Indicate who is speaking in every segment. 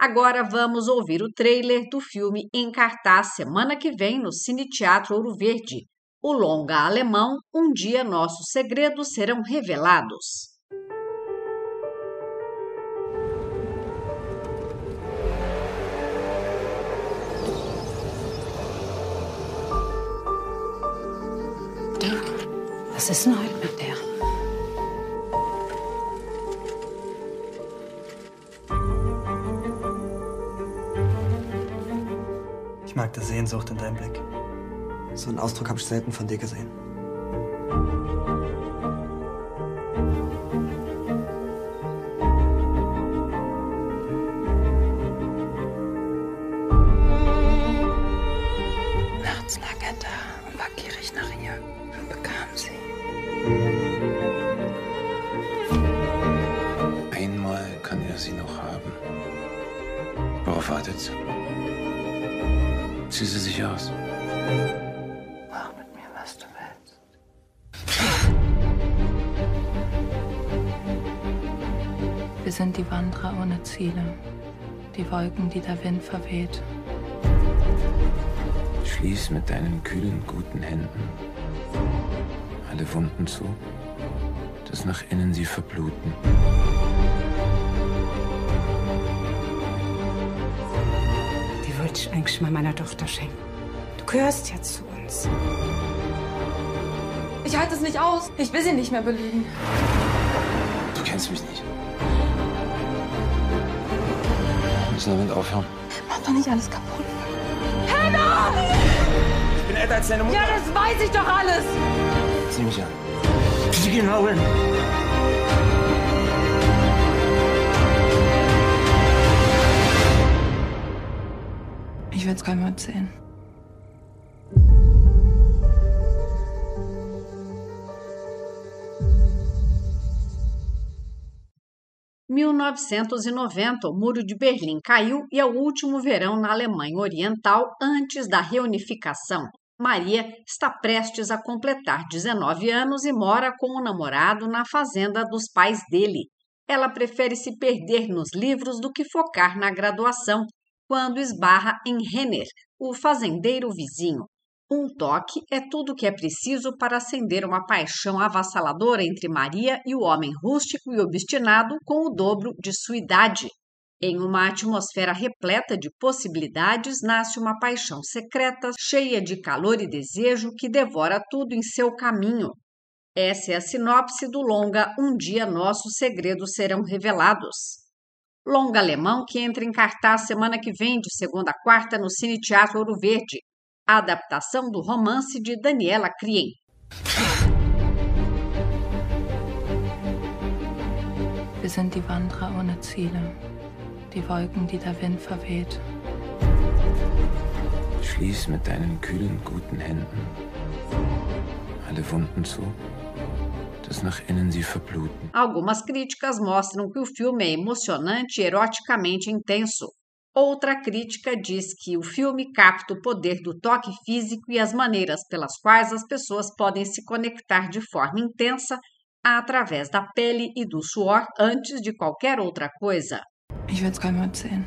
Speaker 1: Agora vamos ouvir o trailer do filme em cartaz semana que vem no Cine Teatro Ouro Verde. O longa alemão Um Dia Nossos Segredos Serão Revelados.
Speaker 2: Was ist denn heute mit der?
Speaker 3: Ich mag die Sehnsucht in deinem Blick.
Speaker 4: So einen Ausdruck habe ich selten von dir gesehen.
Speaker 2: Nachts lag er da und war gierig nach ihr und bekam sie.
Speaker 5: Einmal kann er sie noch haben. Worauf wartet sie? Zieh sie sich aus.
Speaker 2: Mach mit mir, was du willst. Wir sind die Wanderer ohne Ziele. Die Wolken, die der Wind verweht.
Speaker 5: Schließ mit deinen kühlen, guten Händen alle Wunden zu, dass nach innen sie verbluten.
Speaker 6: Die wollte ich eigentlich mal meiner Tochter schenken. Du gehörst ja zu uns.
Speaker 7: Ich halte es nicht aus. Ich will sie nicht mehr belügen.
Speaker 5: Du kennst mich nicht. Wir müssen damit aufhören.
Speaker 7: Mach doch nicht alles kaputt.
Speaker 3: Ich bin älter als deine Mutter.
Speaker 7: Ja, das weiß ich doch alles.
Speaker 5: Zieh mich an.
Speaker 3: Sie gehen hin.
Speaker 2: Ich will es keinem erzählen.
Speaker 1: Em 1990, o Muro de Berlim caiu e é o último verão na Alemanha Oriental antes da reunificação. Maria está prestes a completar 19 anos e mora com o namorado na fazenda dos pais dele. Ela prefere se perder nos livros do que focar na graduação, quando esbarra em Renner, o fazendeiro vizinho. Um toque é tudo o que é preciso para acender uma paixão avassaladora entre Maria e o homem rústico e obstinado com o dobro de sua idade. Em uma atmosfera repleta de possibilidades, nasce uma paixão secreta, cheia de calor e desejo, que devora tudo em seu caminho. Essa é a sinopse do longa Um Dia Nossos Segredos Serão Revelados. Longa alemão que entra em cartaz semana que vem, de segunda a quarta, no Cine Teatro Ouro Verde. A adaptação do romance de Daniela Krien.
Speaker 2: Wir sind die Wanderer ohne Ziele. Die Wolken, die der Wind verweht.
Speaker 5: Schließ mit deinen kühlen, guten Händen alle Wunden zu, dass nach innen sie verbluten.
Speaker 1: Algumas críticas mostram que o filme é emocionante e eroticamente intenso. Outra crítica diz que o filme capta o poder do toque físico e as maneiras pelas quais as pessoas podem se conectar de forma intensa através da pele e do suor antes de qualquer outra coisa.
Speaker 2: Ich will es keinem erzählen.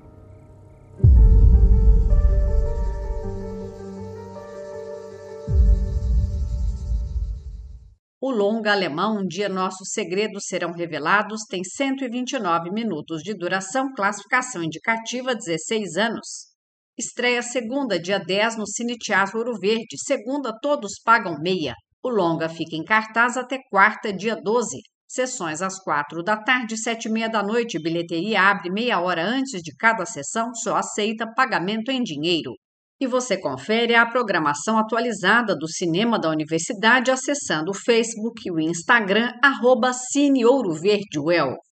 Speaker 1: O longa alemão Um Dia Nossos Segredos Serão Revelados tem 129 minutos de duração, classificação indicativa 16 anos. Estreia segunda, dia 10, no Cine Teatro Ouro Verde. Segunda, todos pagam meia. O longa fica em cartaz até quarta, dia 12. Sessões às 4 da tarde, 7h30 da noite. Bilheteria abre meia hora antes de cada sessão, só aceita pagamento em dinheiro. E você confere a programação atualizada do cinema da universidade acessando o Facebook e o Instagram @CineOuroVerde.